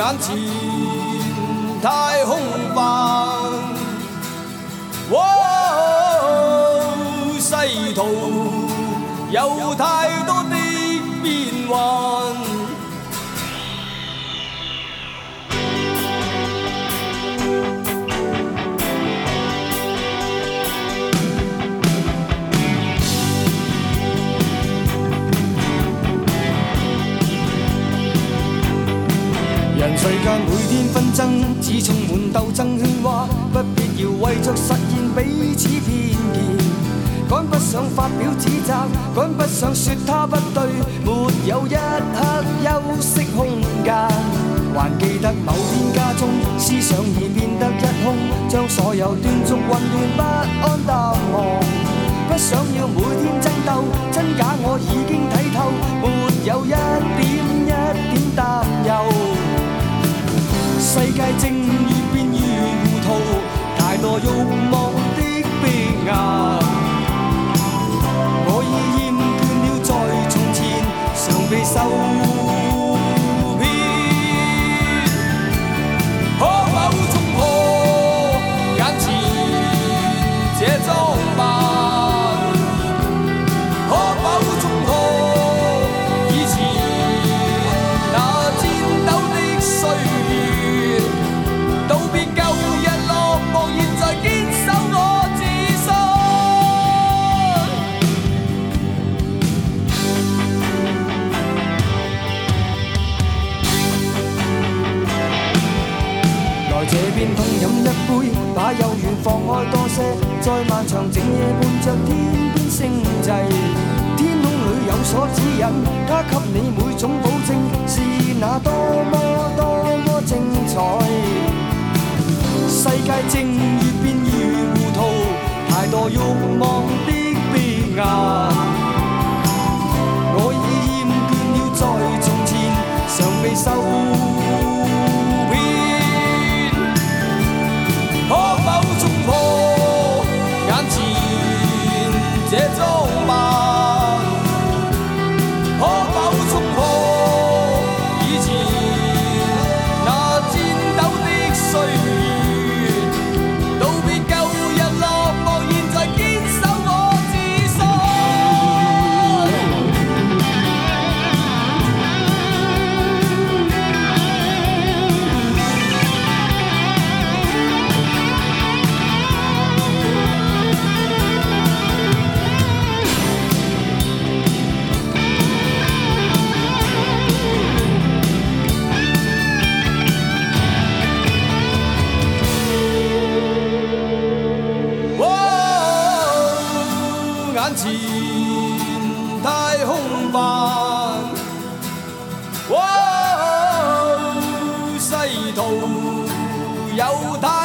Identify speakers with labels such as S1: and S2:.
S1: 眼前太空泛，世途有太多的變幻。人世間每天紛爭，只充滿鬥爭喧嘩，不必要為着實現彼此偏見。趕不上發表指責，趕不上說他不對，沒有一刻休息空間。還記得某天家中，思想已變得一空，將所有斷續混亂不安淡忘。不想要每天爭鬥，真假我已經睇透，沒有一點擔憂。世界正越變越糊塗，太多慾望的逼壓，我已厭倦了在從前常被受騙。可否衝破眼前這裝扮？可否衝破以前那顫抖的歲月？道別舊日落寞，現在堅守我自信。來這邊痛飲一杯，把有緣放開多些，在漫長整夜伴着天邊星際，天空裏有所指引，它給你每種保證，是那多麼精彩。世界正越變越糊塗，太多慾望的逼壓，我已厭倦了在從前常被受騙。可否衝破眼前這裝扮？可否衝破以前那顫抖的歲月？眼前太空泛，世途有太